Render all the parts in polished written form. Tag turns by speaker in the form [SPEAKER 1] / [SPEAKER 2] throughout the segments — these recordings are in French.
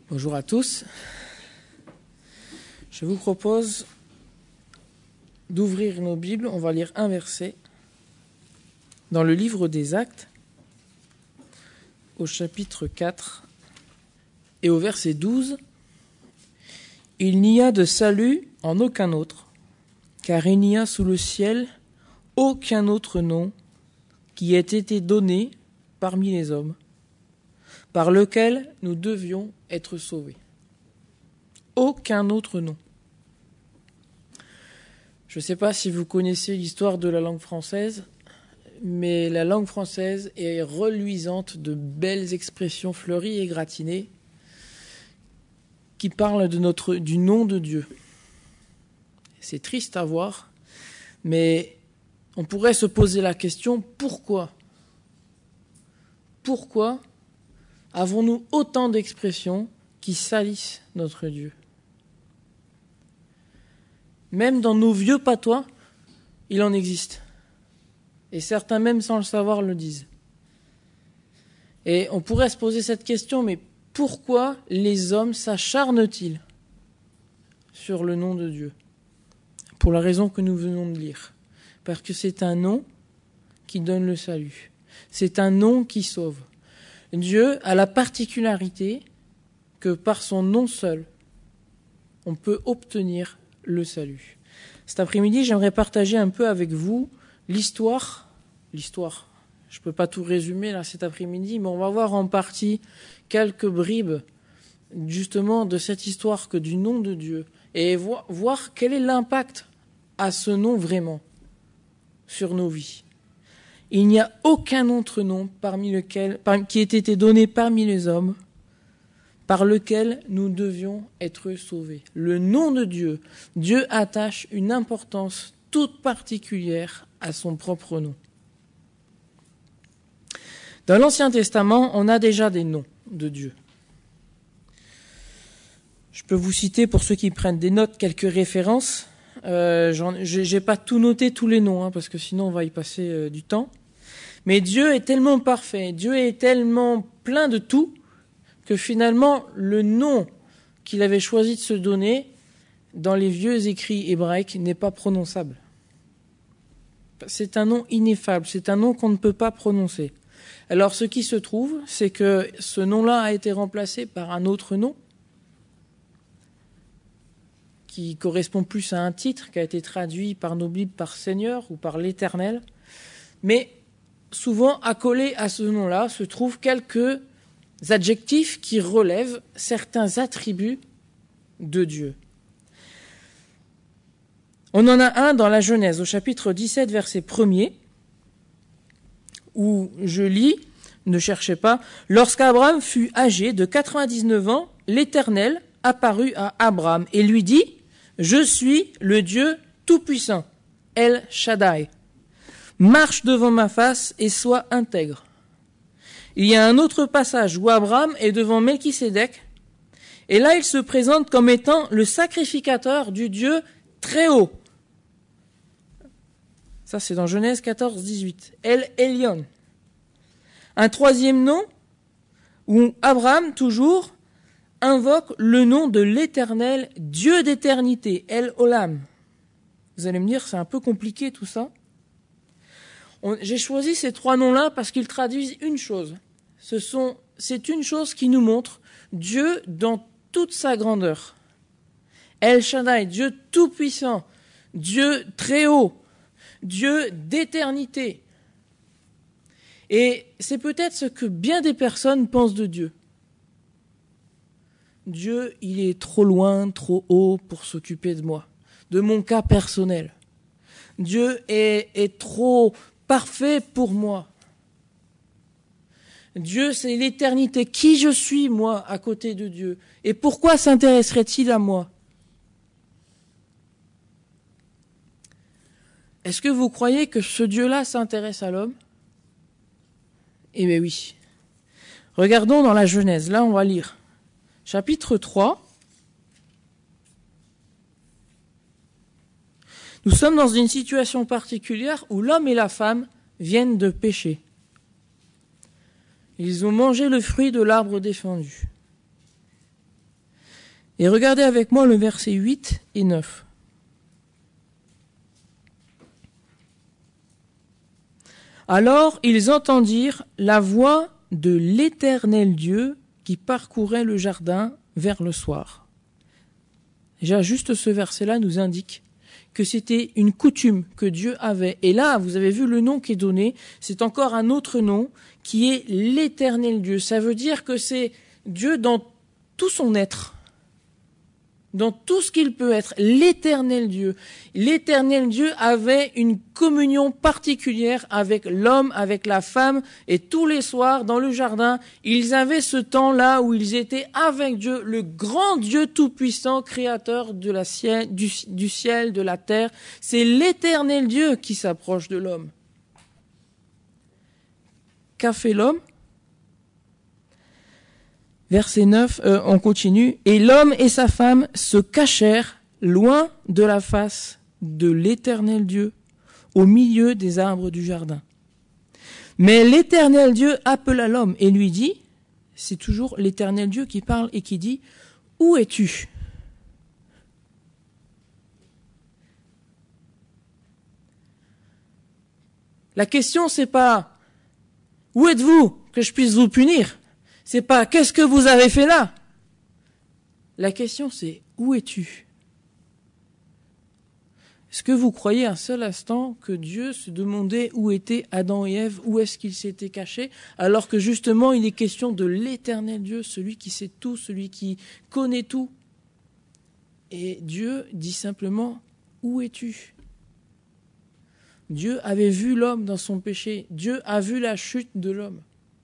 [SPEAKER 1] Bonjour à tous. Je vous propose d'ouvrir nos Bibles. On va lire un verset dans le livre des Actes, au chapitre 4 et au verset 12. « Il n'y a de salut en aucun autre, car il n'y a sous le ciel aucun autre nom qui ait été donné parmi les hommes, par lequel nous devions être sauvés. » Aucun autre nom. Je ne sais pas si vous connaissez l'histoire de la langue française, mais la langue française est reluisante de belles expressions fleuries et gratinées qui parlent du nom de Dieu. C'est triste à voir, mais on pourrait se poser la question, pourquoi ? Pourquoi avons-nous autant d'expressions qui salissent notre Dieu ? Même dans nos vieux patois, il en existe. Et certains, même sans le savoir, le disent. Et on pourrait se poser cette question, mais pourquoi les hommes s'acharnent-ils sur le nom de Dieu ? Pour la raison que nous venons de lire. Parce que c'est un nom qui donne le salut. C'est un nom qui sauve. Dieu a la particularité que par son nom seul, on peut obtenir le salut. Cet après-midi, j'aimerais partager un peu avec vous l'histoire. Je ne peux pas tout résumer là cet après-midi, mais on va voir en partie quelques bribes justement de cette histoire que du nom de Dieu et voir quel est l'impact à ce nom vraiment sur nos vies. Il n'y a aucun autre nom qui ait été donné parmi les hommes par lequel nous devions être sauvés. Le nom de Dieu, Dieu attache une importance toute particulière à son propre nom. Dans l'Ancien Testament, on a déjà des noms de Dieu. Je peux vous citer, pour ceux qui prennent des notes, quelques références. J'ai pas tout noté, tous les noms, parce que sinon on va y passer du temps. Mais Dieu est tellement parfait, Dieu est tellement plein de tout, que finalement, le nom qu'il avait choisi de se donner dans les vieux écrits hébraïques n'est pas prononçable. C'est un nom ineffable, c'est un nom qu'on ne peut pas prononcer. Alors ce qui se trouve, c'est que ce nom-là a été remplacé par un autre nom qui correspond plus à un titre qui a été traduit par nos Bibles par Seigneur ou par l'Éternel. Mais souvent, accolés à ce nom-là, se trouvent quelques adjectifs qui relèvent certains attributs de Dieu. On en a un dans la Genèse, au chapitre 17, verset 1er, où je lis, ne cherchez pas, « Lorsqu'Abraham fut âgé de 99 ans, l'Éternel apparut à Abraham et lui dit, « Je suis le Dieu Tout-Puissant, El Shaddai. Marche devant ma face et sois intègre. » Il y a un autre passage où Abraham est devant Melchisédek, et là il se présente comme étant le sacrificateur du Dieu très haut. Ça c'est dans Genèse 14, 18. El Elyon. Un troisième nom où Abraham toujours invoque le nom de l'Éternel, Dieu d'éternité, El Olam. Vous allez me dire, c'est un peu compliqué tout ça. J'ai choisi ces trois noms-là parce qu'ils traduisent une chose. C'est une chose qui nous montre Dieu dans toute sa grandeur. El Shaddai, Dieu tout-puissant, Dieu très haut, Dieu d'éternité. Et c'est peut-être ce que bien des personnes pensent de Dieu. Dieu, il est trop loin, trop haut pour s'occuper de moi, de mon cas personnel. Dieu est trop parfait pour moi. Dieu, c'est l'éternité. Qui je suis, moi, à côté de Dieu ? Et pourquoi s'intéresserait-il à moi ? Est-ce que vous croyez que ce Dieu-là s'intéresse à l'homme ? Eh bien oui. Regardons dans la Genèse. Là, on va lire. Chapitre 3. Nous sommes dans une situation particulière où l'homme et la femme viennent de pécher. Ils ont mangé le fruit de l'arbre défendu. Et regardez avec moi le verset 8 et 9. Alors ils entendirent la voix de l'Éternel Dieu qui parcourait le jardin vers le soir. Déjà, juste ce verset-là nous indique que c'était une coutume que Dieu avait. Et là, vous avez vu le nom qui est donné, c'est encore un autre nom qui est l'Éternel Dieu. Ça veut dire que c'est Dieu dans tout son être, dans tout ce qu'il peut être, l'Éternel Dieu. L'Éternel Dieu avait une communion particulière avec l'homme, avec la femme, et tous les soirs, dans le jardin, ils avaient ce temps-là où ils étaient avec Dieu, le grand Dieu tout-puissant, créateur de du ciel, de la terre. C'est l'Éternel Dieu qui s'approche de l'homme. Qu'a fait l'homme ? Verset 9, on continue. « Et l'homme et sa femme se cachèrent loin de la face de l'Éternel Dieu, au milieu des arbres du jardin. Mais l'Éternel Dieu appela l'homme et lui dit, c'est toujours l'Éternel Dieu qui parle et qui dit, « Où es-tu » ? La question, c'est pas « Où êtes-vous que je puisse vous punir ?» C'est pas « Qu'est-ce que vous avez fait là ?» La question c'est « Où es-tu » ? Est-ce que vous croyez un seul instant que Dieu se demandait où étaient Adam et Ève, où est-ce qu'ils s'étaient cachés, alors que justement il est question de l'Éternel Dieu, celui qui sait tout, celui qui connaît tout. Et Dieu dit simplement « Où es-tu » ? Dieu avait vu l'homme dans son péché, Dieu a vu la chute de l'homme.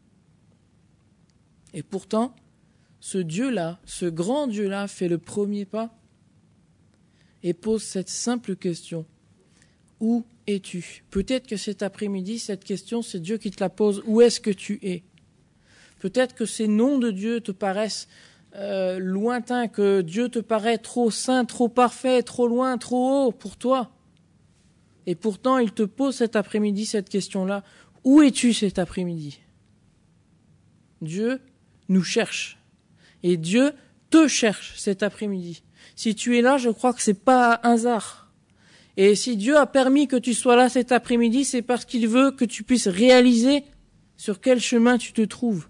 [SPEAKER 1] Et pourtant, ce Dieu-là, ce grand Dieu-là, fait le premier pas et pose cette simple question. Où es-tu ? Peut-être que cet après-midi, cette question, c'est Dieu qui te la pose. Où est-ce que tu es ? Peut-être que ces noms de Dieu te paraissent lointains, que Dieu te paraît trop saint, trop parfait, trop loin, trop haut pour toi. Et pourtant, il te pose cet après-midi cette question-là. Où es-tu cet après-midi ? Dieu nous cherche. Et Dieu te cherche cet après-midi. Si tu es là, je crois que c'est pas un hasard. Et si Dieu a permis que tu sois là cet après-midi, c'est parce qu'il veut que tu puisses réaliser sur quel chemin tu te trouves.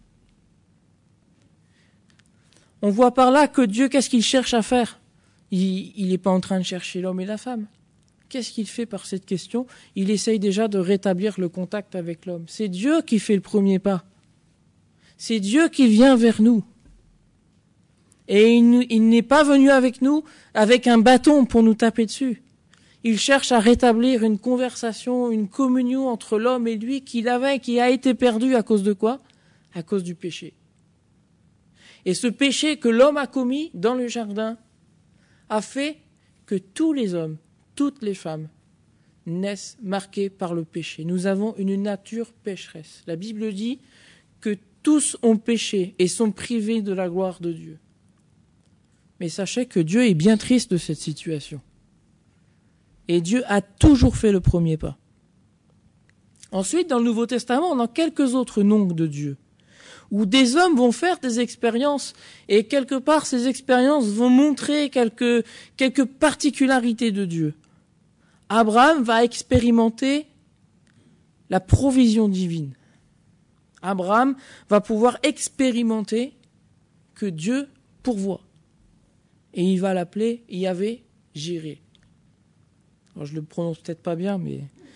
[SPEAKER 1] On voit par là que Dieu, qu'est-ce qu'il cherche à faire ? Il n'est pas en train de chercher l'homme et la femme. Qu'est-ce qu'il fait par cette question ? Il essaye déjà de rétablir le contact avec l'homme. C'est Dieu qui fait le premier pas. C'est Dieu qui vient vers nous. Et il n'est pas venu avec nous avec un bâton pour nous taper dessus. Il cherche à rétablir une conversation, une communion entre l'homme et lui qu'il avait, qui a été perdu à cause de quoi ? À cause du péché. Et ce péché que l'homme a commis dans le jardin a fait que tous les hommes, toutes les femmes naissent marqués par le péché. Nous avons une nature pécheresse. La Bible dit que tous ont péché et sont privés de la gloire de Dieu. Mais sachez que Dieu est bien triste de cette situation. Et Dieu a toujours fait le premier pas. Ensuite, dans le Nouveau Testament, on a quelques autres noms de Dieu, où des hommes vont faire des expériences, et quelque part, ces expériences vont montrer quelques particularités de Dieu. Abraham va expérimenter la provision divine. Abraham va pouvoir expérimenter que Dieu pourvoit. Et il va l'appeler Yahvé Jiré. Alors je le prononce peut-être pas bien, mais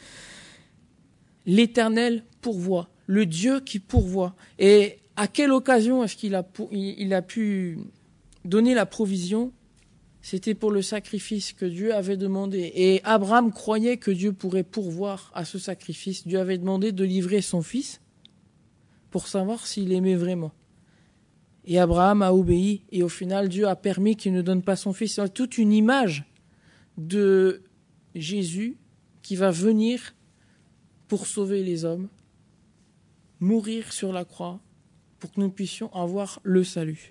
[SPEAKER 1] l'Éternel pourvoit, le Dieu qui pourvoit. Et à quelle occasion est-ce qu'il a pu donner la provision ? C'était pour le sacrifice que Dieu avait demandé. Et Abraham croyait que Dieu pourrait pourvoir à ce sacrifice. Dieu avait demandé de livrer son fils pour savoir s'il aimait vraiment. Et Abraham a obéi, et au final, Dieu a permis qu'il ne donne pas son fils. C'est toute une image de Jésus qui va venir pour sauver les hommes, mourir sur la croix, pour que nous puissions avoir le salut.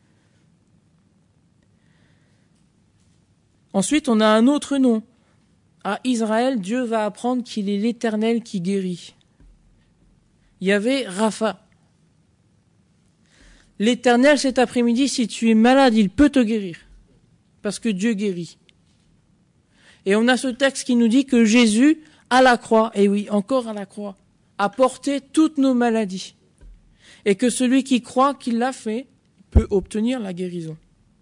[SPEAKER 1] Ensuite, on a un autre nom. À Israël, Dieu va apprendre qu'il est l'Éternel qui guérit. Il y avait Rapha. L'Éternel, cet après-midi, si tu es malade, il peut te guérir. Parce que Dieu guérit. Et on a ce texte qui nous dit que Jésus, à la croix, et oui, encore à la croix, a porté toutes nos maladies. Et que celui qui croit qu'il l'a fait peut obtenir la guérison.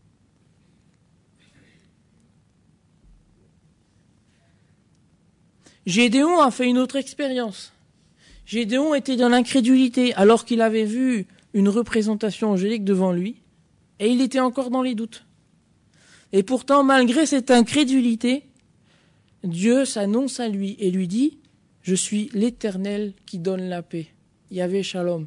[SPEAKER 1] Gédéon a fait une autre expérience. Gédéon était dans l'incrédulité alors qu'il avait vu une représentation angélique devant lui et il était encore dans les doutes. Et pourtant, malgré cette incrédulité, Dieu s'annonce à lui et lui dit « Je suis l'Éternel qui donne la paix. » Yahvé Shalom.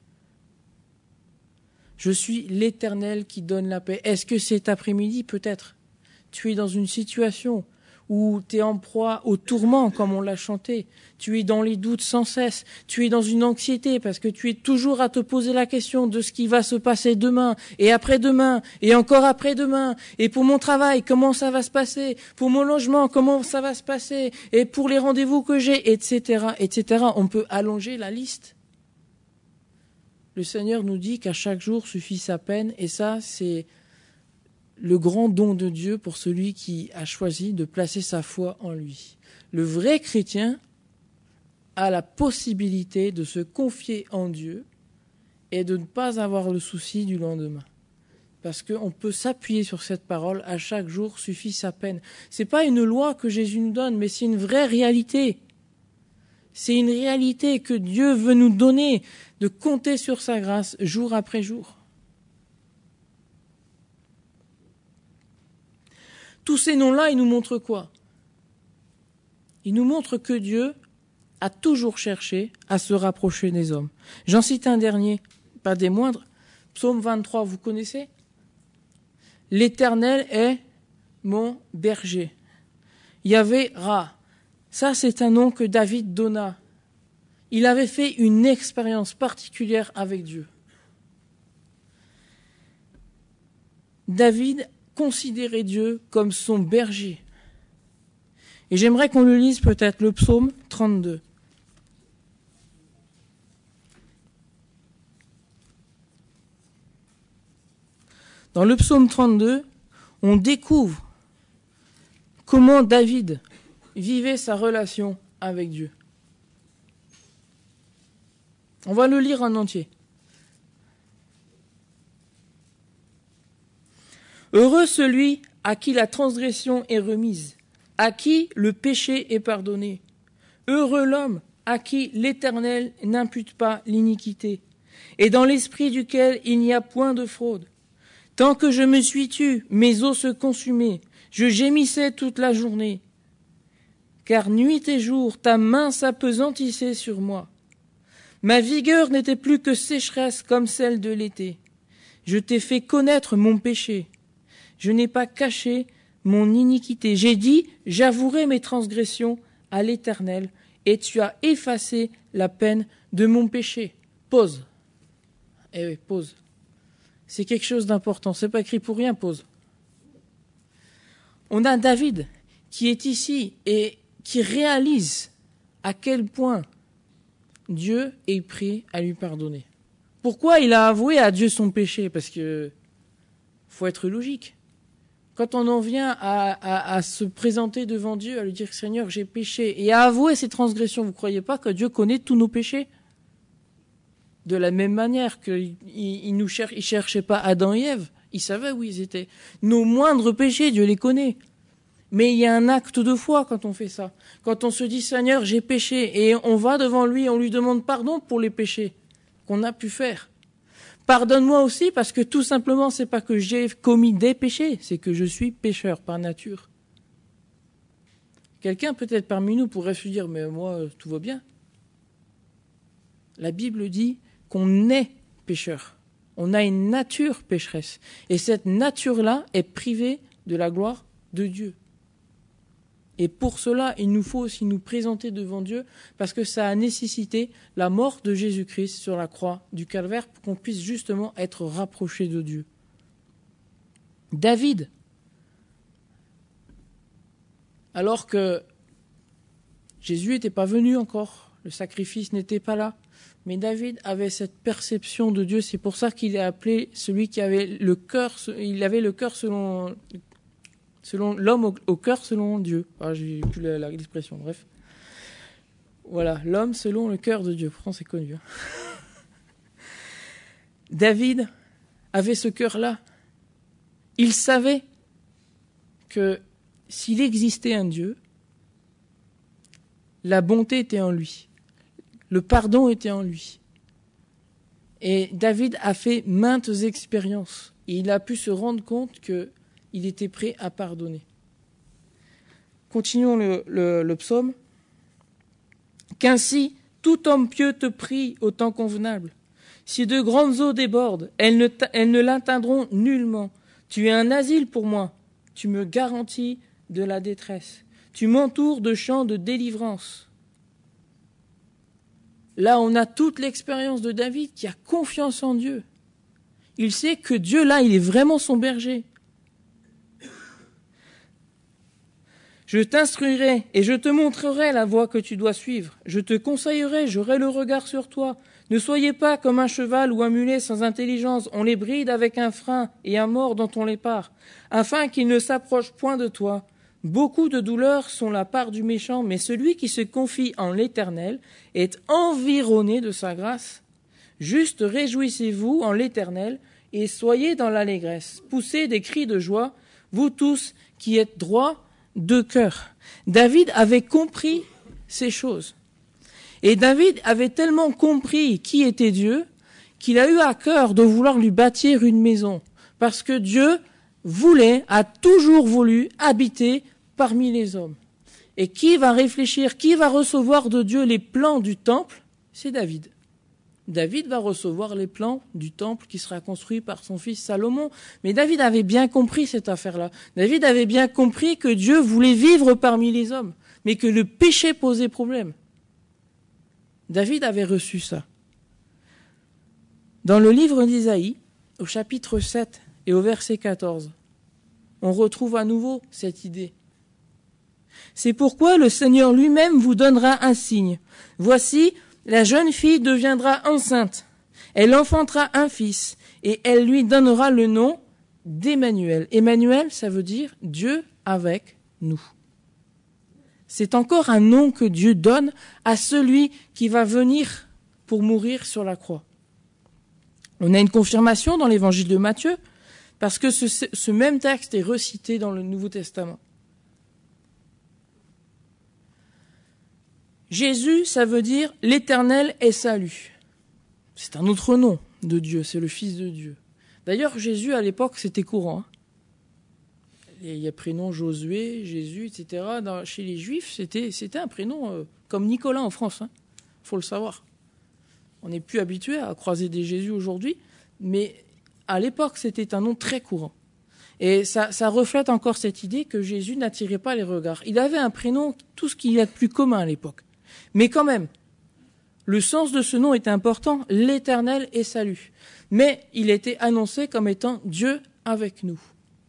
[SPEAKER 1] Je suis l'Éternel qui donne la paix. Est-ce que cet après-midi, peut-être, tu es dans une situation où tu es en proie au tourment, comme on l'a chanté, tu es dans les doutes sans cesse, tu es dans une anxiété parce que tu es toujours à te poser la question de ce qui va se passer demain, et après-demain, et encore après-demain, et pour mon travail, comment ça va se passer, pour mon logement, comment ça va se passer, et pour les rendez-vous que j'ai, etc., etc. On peut allonger la liste. Le Seigneur nous dit qu'à chaque jour suffit sa peine, et ça, c'est le grand don de Dieu pour celui qui a choisi de placer sa foi en lui. Le vrai chrétien a la possibilité de se confier en Dieu et de ne pas avoir le souci du lendemain. Parce qu'on peut s'appuyer sur cette parole, à chaque jour suffit sa peine. Ce n'est pas une loi que Jésus nous donne, mais c'est une vraie réalité. C'est une réalité que Dieu veut nous donner, de compter sur sa grâce jour après jour. Tous ces noms-là, ils nous montrent quoi? Ils nous montrent que Dieu a toujours cherché à se rapprocher des hommes. J'en cite un dernier, pas des moindres. Psaume 23, vous connaissez? L'Éternel est mon berger. Yahvé Ra. Ça, c'est un nom que David donna. Il avait fait une expérience particulière avec Dieu. David considérer Dieu comme son berger. Et j'aimerais qu'on le lise peut-être, le psaume 32. Dans le psaume 32, on découvre comment David vivait sa relation avec Dieu. On va le lire en entier. Heureux celui à qui la transgression est remise, à qui le péché est pardonné. Heureux l'homme à qui l'Éternel n'impute pas l'iniquité, et dans l'esprit duquel il n'y a point de fraude. Tant que je me suis tu, mes os se consumaient, je gémissais toute la journée. Car nuit et jour, ta main s'appesantissait sur moi. Ma vigueur n'était plus que sécheresse comme celle de l'été. Je t'ai fait connaître mon péché. Je n'ai pas caché mon iniquité. J'ai dit, j'avouerai mes transgressions à l'Éternel, et tu as effacé la peine de mon péché. Pause. Eh oui, pause. C'est quelque chose d'important. C'est pas écrit pour rien, pause. On a David qui est ici et qui réalise à quel point Dieu est prêt à lui pardonner. Pourquoi il a avoué à Dieu son péché? Parce que faut être logique. Quand on en vient à se présenter devant Dieu, à lui dire « Seigneur, j'ai péché » et à avouer ses transgressions, vous ne croyez pas que Dieu connaît tous nos péchés? De la même manière qu'il ne cherchait pas Adam et Ève, il savait où ils étaient. Nos moindres péchés, Dieu les connaît. Mais il y a un acte de foi quand on fait ça. Quand on se dit « Seigneur, j'ai péché » et on va devant lui, on lui demande pardon pour les péchés qu'on a pu faire. Pardonne-moi aussi parce que tout simplement, c'est pas que j'ai commis des péchés, c'est que je suis pécheur par nature. Quelqu'un peut-être parmi nous pourrait se dire, mais moi, tout va bien. La Bible dit qu'on est pécheur. On a une nature pécheresse. Et cette nature-là est privée de la gloire de Dieu. Et pour cela, il nous faut aussi nous présenter devant Dieu parce que ça a nécessité la mort de Jésus-Christ sur la croix du Calvaire pour qu'on puisse justement être rapproché de Dieu. David, alors que Jésus n'était pas venu encore, le sacrifice n'était pas là. Mais David avait cette perception de Dieu. C'est pour ça qu'il est appelé celui qui avait le cœur. Il avait le cœur selon l'homme au cœur selon Dieu. Ah, j'ai plus l'expression. Bref, voilà, l'homme selon le cœur de Dieu. Pourtant, c'est connu. Hein. David avait ce cœur-là. Il savait que s'il existait un Dieu, la bonté était en lui. Le pardon était en lui. Et David a fait maintes expériences. Et il a pu se rendre compte qu'il était prêt à pardonner. Continuons le psaume. Qu'ainsi, tout homme pieux te prie au temps convenable. Si de grandes eaux débordent, elles ne l'atteindront nullement. Tu es un asile pour moi. Tu me garantis de la détresse. Tu m'entoures de chants de délivrance. Là, on a toute l'expérience de David qui a confiance en Dieu. Il sait que Dieu, là, il est vraiment son berger. Je t'instruirai et je te montrerai la voie que tu dois suivre. Je te conseillerai, j'aurai le regard sur toi. Ne soyez pas comme un cheval ou un mulet sans intelligence. On les bride avec un frein et un mors dont on les part, afin qu'ils ne s'approchent point de toi. Beaucoup de douleurs sont la part du méchant, mais celui qui se confie en l'Éternel est environné de sa grâce. Juste réjouissez-vous en l'Éternel et soyez dans l'allégresse. Poussez des cris de joie, vous tous qui êtes droits de cœur. David avait compris ces choses. Et David avait tellement compris qui était Dieu qu'il a eu à cœur de vouloir lui bâtir une maison. Parce que Dieu a toujours voulu habiter parmi les hommes. Et qui va réfléchir, qui va recevoir de Dieu les plans du temple? C'est David. David va recevoir les plans du temple qui sera construit par son fils Salomon. Mais David avait bien compris cette affaire-là. David avait bien compris que Dieu voulait vivre parmi les hommes, mais que le péché posait problème. David avait reçu ça. Dans le livre d'Isaïe, au chapitre 7 et au verset 14, on retrouve à nouveau cette idée. C'est pourquoi le Seigneur lui-même vous donnera un signe. Voici, la jeune fille deviendra enceinte. Elle enfantera un fils et elle lui donnera le nom d'Emmanuel. Emmanuel, ça veut dire Dieu avec nous. C'est encore un nom que Dieu donne à celui qui va venir pour mourir sur la croix. On a une confirmation dans l'évangile de Matthieu parce que ce même texte est recité dans le Nouveau Testament. Jésus, ça veut dire « l'Éternel est salut ». C'est un autre nom de Dieu, c'est le Fils de Dieu. D'ailleurs, Jésus, à l'époque, c'était courant. Il y a prénom Josué, Jésus, etc. Chez les Juifs, c'était un prénom comme Nicolas en France. Faut le savoir. On n'est plus habitué à croiser des Jésus aujourd'hui, mais à l'époque, c'était un nom très courant. Et ça reflète encore cette idée que Jésus n'attirait pas les regards. Il avait un prénom, tout ce qu'il y a de plus commun à l'époque. Mais quand même, le sens de ce nom est important, l'Éternel est salut. Mais il était annoncé comme étant Dieu avec nous.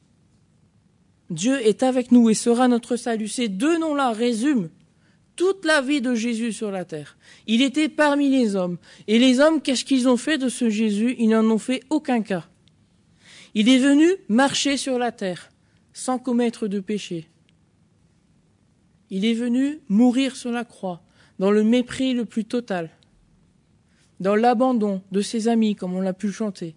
[SPEAKER 1] Dieu est avec nous et sera notre salut. Ces deux noms-là résument toute la vie de Jésus sur la terre. Il était parmi les hommes. Et les hommes, qu'est-ce qu'ils ont fait de ce Jésus? Ils n'en ont fait aucun cas. Il est venu marcher sur la terre sans commettre de péché. Il est venu mourir sur la croix dans le mépris le plus total, dans l'abandon de ses amis, comme on l'a pu chanter.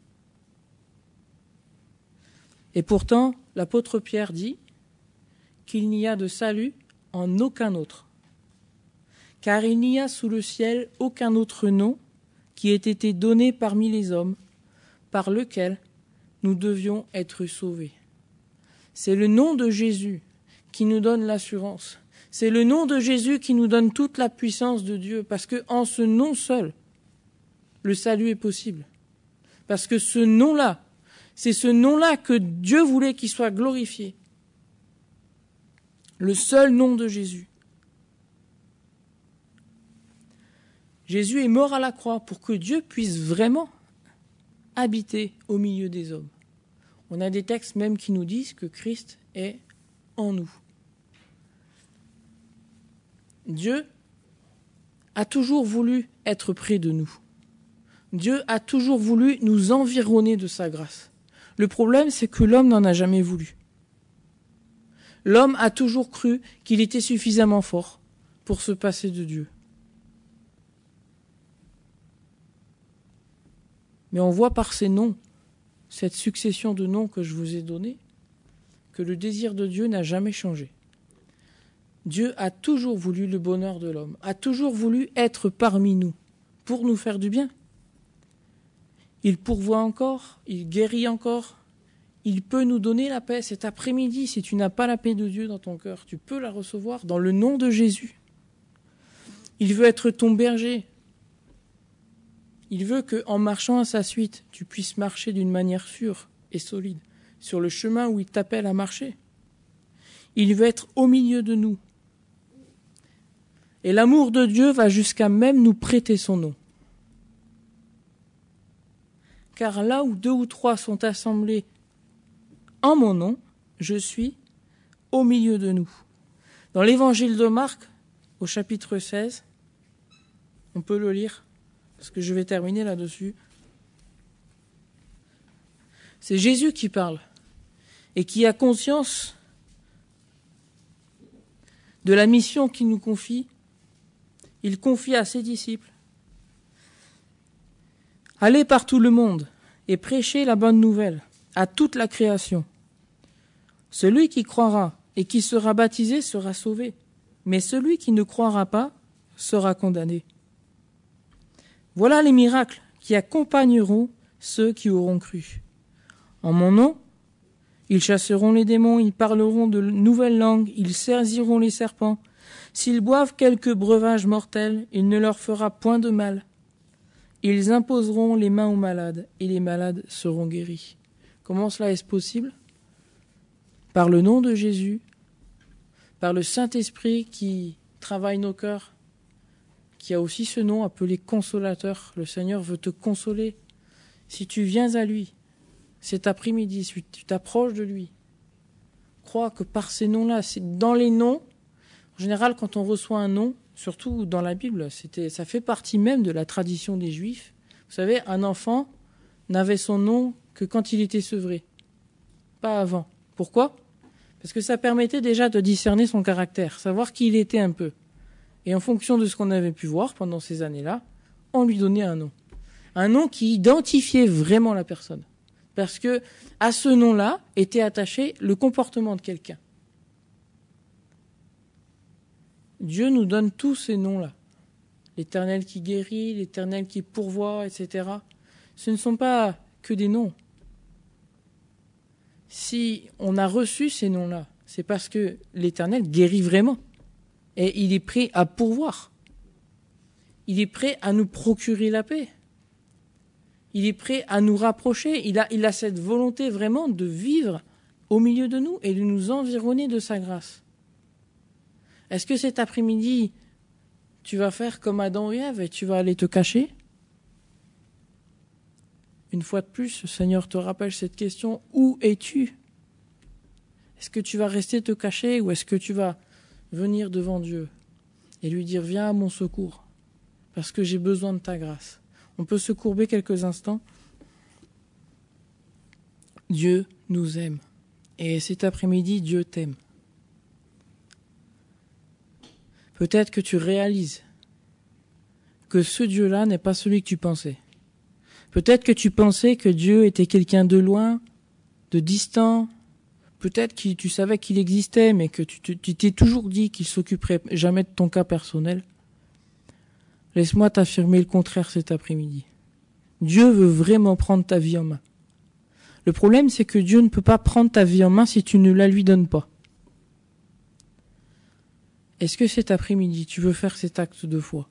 [SPEAKER 1] Et pourtant, l'apôtre Pierre dit qu'il n'y a de salut en aucun autre, car il n'y a sous le ciel aucun autre nom qui ait été donné parmi les hommes, par lequel nous devions être sauvés. C'est le nom de Jésus qui nous donne l'assurance. C'est le nom de Jésus qui nous donne toute la puissance de Dieu, parce qu'en ce nom seul, le salut est possible. Parce que ce nom-là, c'est ce nom-là que Dieu voulait qu'il soit glorifié. Le seul nom de Jésus. Jésus est mort à la croix pour que Dieu puisse vraiment habiter au milieu des hommes. On a des textes même qui nous disent que Christ est en nous. Dieu a toujours voulu être près de nous. Dieu a toujours voulu nous environner de sa grâce. Le problème, c'est que l'homme n'en a jamais voulu. L'homme a toujours cru qu'il était suffisamment fort pour se passer de Dieu. Mais on voit par ces noms, cette succession de noms que je vous ai donnés, que le désir de Dieu n'a jamais changé. Dieu a toujours voulu le bonheur de l'homme, a toujours voulu être parmi nous, pour nous faire du bien. Il pourvoit encore, il guérit encore, il peut nous donner la paix. Cet après-midi, si tu n'as pas la paix de Dieu dans ton cœur, tu peux la recevoir dans le nom de Jésus. Il veut être ton berger. Il veut qu'en marchant à sa suite, tu puisses marcher d'une manière sûre et solide, sur le chemin où il t'appelle à marcher. Il veut être au milieu de nous. Et l'amour de Dieu va jusqu'à même nous prêter son nom. Car là où 2 ou 3 sont assemblés en mon nom, je suis au milieu de nous. Dans l'évangile de Marc, au chapitre 16, on peut le lire, parce que je vais terminer là-dessus. C'est Jésus qui parle, et qui a conscience de la mission qu'il nous confie. Il confie à ses disciples: allez par tout le monde et prêchez la bonne nouvelle à toute la création. Celui qui croira et qui sera baptisé sera sauvé, mais celui qui ne croira pas sera condamné. Voilà les miracles qui accompagneront ceux qui auront cru. En mon nom, ils chasseront les démons, ils parleront de nouvelles langues, ils saisiront les serpents. S'ils boivent quelque breuvage mortel, il ne leur fera point de mal. Ils imposeront les mains aux malades, et les malades seront guéris. Comment cela est-ce possible? Par le nom de Jésus, par le Saint-Esprit qui travaille nos cœurs, qui a aussi ce nom appelé consolateur. Le Seigneur veut te consoler. Si tu viens à lui, cet après-midi, si tu t'approches de lui, crois que par ces noms-là, c'est dans les noms, en général, quand on reçoit un nom, surtout dans la Bible, ça fait partie même de la tradition des Juifs. Vous savez, un enfant n'avait son nom que quand il était sevré, pas avant. Pourquoi? Parce que ça permettait déjà de discerner son caractère, savoir qui il était un peu. Et en fonction de ce qu'on avait pu voir pendant ces années-là, on lui donnait un nom. Un nom qui identifiait vraiment la personne. Parce que à ce nom-là était attaché le comportement de quelqu'un. Dieu nous donne tous ces noms-là. L'Éternel qui guérit, l'Éternel qui pourvoit, etc. Ce ne sont pas que des noms. Si on a reçu ces noms-là, c'est parce que l'Éternel guérit vraiment. Et il est prêt à pourvoir. Il est prêt à nous procurer la paix. Il est prêt à nous rapprocher. Il a cette volonté vraiment de vivre au milieu de nous et de nous environner de sa grâce. Est-ce que cet après-midi, tu vas faire comme Adam et Ève et tu vas aller te cacher? Une fois de plus, le Seigneur te rappelle cette question: où es-tu? Est-ce que tu vas rester te cacher ou est-ce que tu vas venir devant Dieu et lui dire: viens à mon secours, parce que j'ai besoin de ta grâce? On peut se courber quelques instants. Dieu nous aime. Et cet après-midi, Dieu t'aime. Peut-être que tu réalises que ce Dieu-là n'est pas celui que tu pensais. Peut-être que tu pensais que Dieu était quelqu'un de loin, de distant. Peut-être que tu savais qu'il existait, mais que tu t'es toujours dit qu'il s'occuperait jamais de ton cas personnel. Laisse-moi t'affirmer le contraire cet après-midi. Dieu veut vraiment prendre ta vie en main. Le problème, c'est que Dieu ne peut pas prendre ta vie en main si tu ne la lui donnes pas. Est-ce que cet après-midi, tu veux faire cet acte de foi?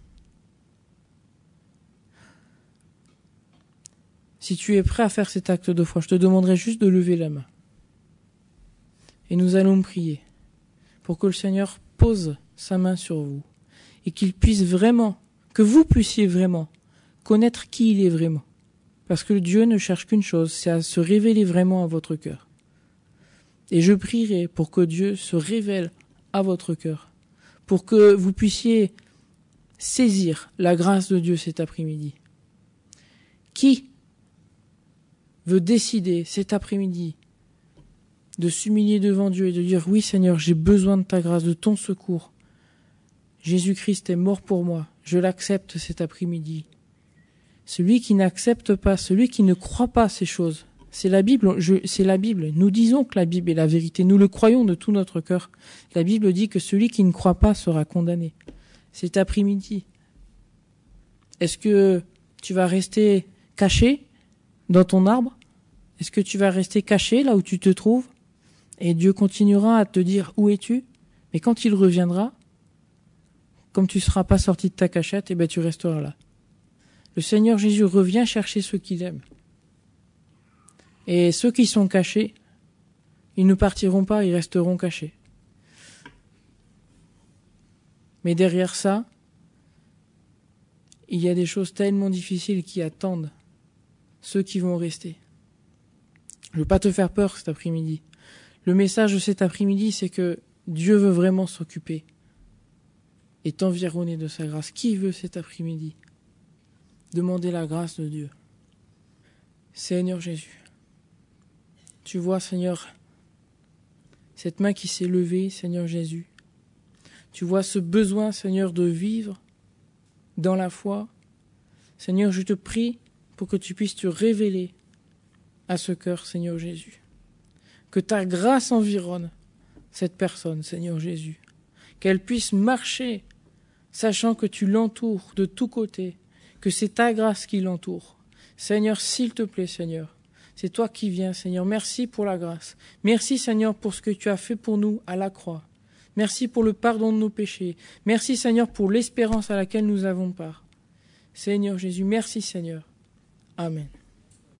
[SPEAKER 1] Si tu es prêt à faire cet acte de foi, je te demanderai juste de lever la main. Et nous allons prier pour que le Seigneur pose sa main sur vous et qu'il puisse vraiment, que vous puissiez vraiment connaître qui il est vraiment. Parce que Dieu ne cherche qu'une chose, c'est à se révéler vraiment à votre cœur. Et je prierai pour que Dieu se révèle à votre cœur, pour que vous puissiez saisir la grâce de Dieu cet après-midi? Qui veut décider cet après-midi de s'humilier devant Dieu et de dire « Oui Seigneur, j'ai besoin de ta grâce, de ton secours. Jésus-Christ est mort pour moi, je l'accepte cet après-midi. » Celui qui n'accepte pas, celui qui ne croit pas ces choses, c'est la Bible. Nous disons que la Bible est la vérité, nous le croyons de tout notre cœur. La Bible dit que celui qui ne croit pas sera condamné. Cet après-midi, est-ce que tu vas rester caché dans ton arbre? Est-ce que tu vas rester caché là où tu te trouves? Et Dieu continuera à te dire « Où es-tu » Mais quand il reviendra, comme tu ne seras pas sorti de ta cachette, tu resteras là. Le Seigneur Jésus revient chercher ceux qu'il aime. Et ceux qui sont cachés, ils ne partiront pas, ils resteront cachés. Mais derrière ça, il y a des choses tellement difficiles qui attendent ceux qui vont rester. Je ne veux pas te faire peur cet après-midi. Le message de cet après-midi, c'est que Dieu veut vraiment s'occuper et t'environner de sa grâce. Qui veut cet après-midi demander la grâce de Dieu? Seigneur Jésus, tu vois, Seigneur, cette main qui s'est levée, Seigneur Jésus. Tu vois ce besoin, Seigneur, de vivre dans la foi. Seigneur, je te prie pour que tu puisses te révéler à ce cœur, Seigneur Jésus. Que ta grâce environne cette personne, Seigneur Jésus. Qu'elle puisse marcher, sachant que tu l'entoures de tous côtés, que c'est ta grâce qui l'entoure. Seigneur, s'il te plaît, Seigneur, c'est toi qui viens, Seigneur. Merci pour la grâce. Merci, Seigneur, pour ce que tu as fait pour nous à la croix. Merci pour le pardon de nos péchés. Merci, Seigneur, pour l'espérance à laquelle nous avons part. Seigneur Jésus, merci, Seigneur. Amen.